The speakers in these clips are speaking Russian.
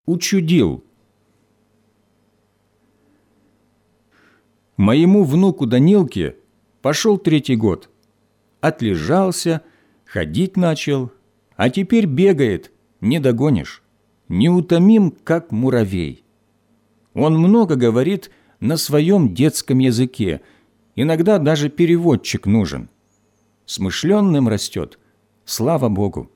Учудил. Моему внуку Данилке пошел 3-й год. Отлежался, ходить начал, а теперь бегает, не догонишь, неутомим, как муравей. Он много говорит на своем детском языке, иногда даже переводчик нужен. Смышленным растет, слава Богу.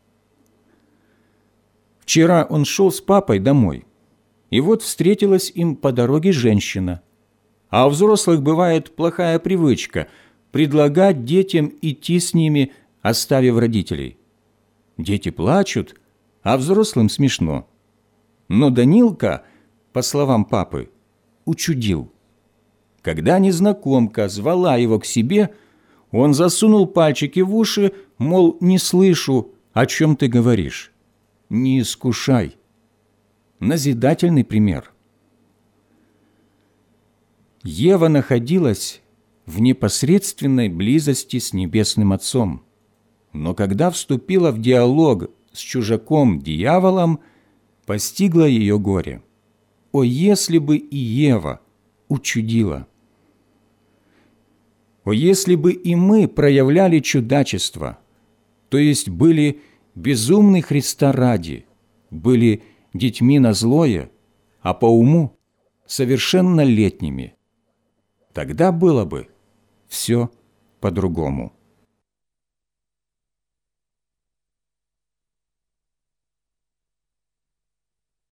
Вчера он шел с папой домой, и вот встретилась им по дороге женщина. А у взрослых бывает плохая привычка предлагать детям идти с ними, оставив родителей. Дети плачут, а взрослым смешно. Но Данилка, по словам папы, учудил. Когда незнакомка звала его к себе, он засунул пальчики в уши, мол, не слышу, о чем ты говоришь. Не искушай. Назидательный пример. Ева находилась в непосредственной близости с Небесным Отцом, но когда вступила в диалог с чужаком-дьяволом, постигло ее горе. О, если бы и Ева учудила! О, если бы и мы проявляли чудачество, то есть были безумны Христа ради, были детьми на злое, а по уму совершеннолетними, тогда было бы все по-другому.